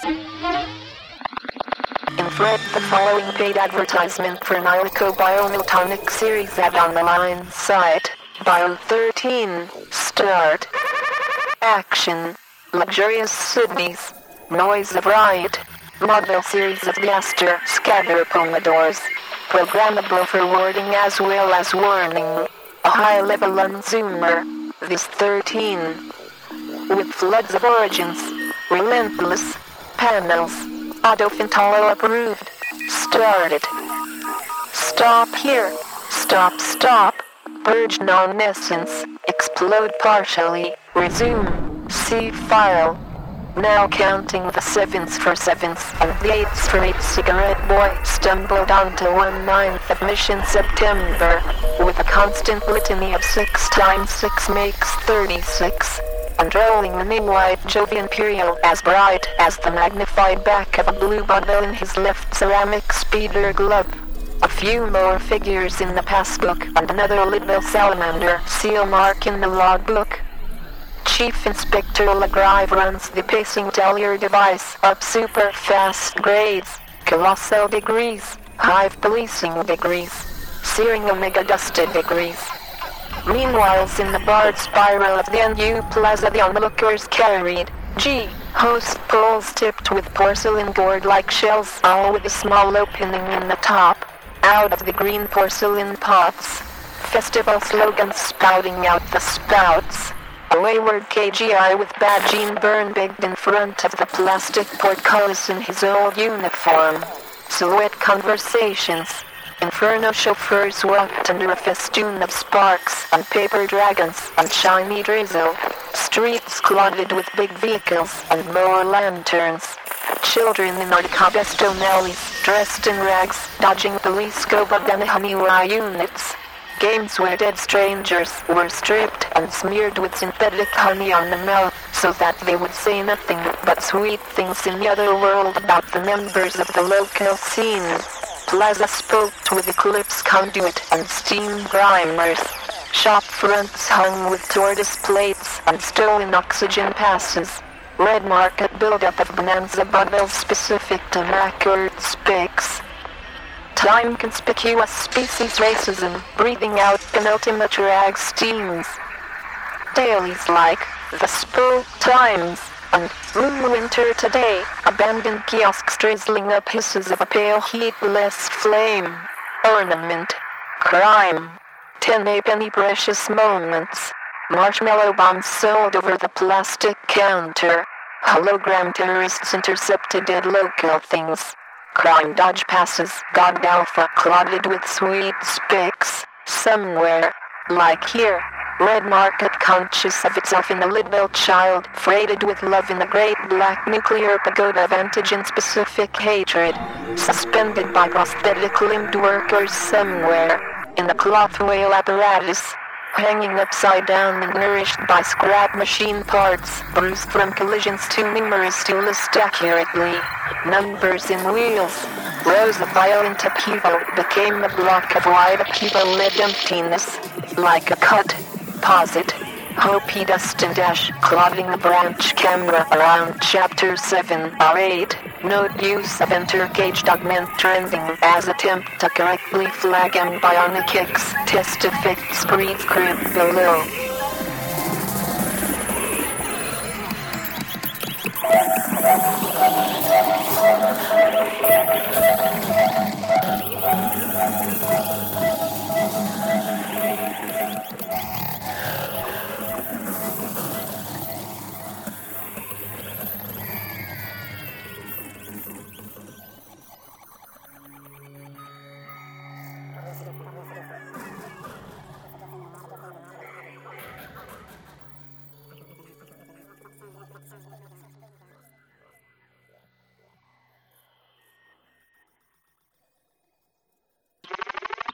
Infrared the following paid advertisement for Nilico Bionotonic Series ad on the line site. Bio 13. Start. Action. Luxurious Sydney's. Noise of Riot. Model series of Gaster Scatter Pomodors. Programmable for wording as well as warning. A high-level unzoomer. This 13. With floods of origins. Relentless. Panels. Autofintolo approved. Started. Stop here. Stop. Purge non-essence. Explode partially. Resume. See file. Now counting the 7s for 7s and the 8s for 8. Cigarette Boy stumbled onto 1/9 of mission September with a constant litany of 6 times 6 makes 36. And rolling a new white Jovi Imperial as bright as the magnified back of a blue bottle in his left ceramic speeder glove. A few more figures in the passbook and another Lidville salamander seal mark in the logbook. Chief Inspector Legrive runs the pacing teller device up super fast grades, colossal degrees, hive policing degrees, searing omega dusted degrees. Meanwhile, in the barred spiral of the NU Plaza, the onlookers carried host poles tipped with porcelain gourd-like shells, all with a small opening in the top. Out of the green porcelain pots, festival slogans spouting out the spouts. A wayward KGI with bad Gene Byrne begged in front of the plastic portcullis in his old uniform. Silhouette conversations. Inferno chauffeurs walked under a festoon of sparks and paper dragons and shiny drizzle. Streets clogged with big vehicles and more lanterns. Children in Arcabesto alleys, dressed in rags, dodging police Gobadanahamewa units. Games where dead strangers were stripped and smeared with synthetic honey on the mouth so that they would say nothing but sweet things in the other world about the members of the local scene. Plaza spoke with eclipse conduit and steam primers. Shop fronts hung with tortoise plates and stolen oxygen passes. Red market buildup of bonanza bottles specific to Macquarie Spicks. Time conspicuous species racism, breathing out penultimate rag steams. Dailies like The Spool Times and Moon Winter Today, abandoned kiosks drizzling up hisses of a pale heatless flame. Ornament. Crime. 10-penny precious moments. Marshmallow bombs sold over the plastic counter. Hologram terrorists intercepted dead local things. Crime dodge passes, God Alpha clodded with sweet spicks. Somewhere, like here, red market conscious of itself in a Lidville child, freighted with love in the great black nuclear pagoda of antigen-specific hatred, suspended by prosthetic-limbed workers somewhere, in the cloth whale apparatus, hanging upside down and nourished by scrap machine parts, bruised from collisions too numerous to list accurately. Numbers in wheels. Rows of violent upheaval became a block of wide upheaval-led emptiness, like a cut, posit, Hopi dust and dash, clogging the branch camera around chapter 7 or 8. Note use of intercaged augment trending as attempt to correctly flag embryonic kicks. Test effects brief crib below.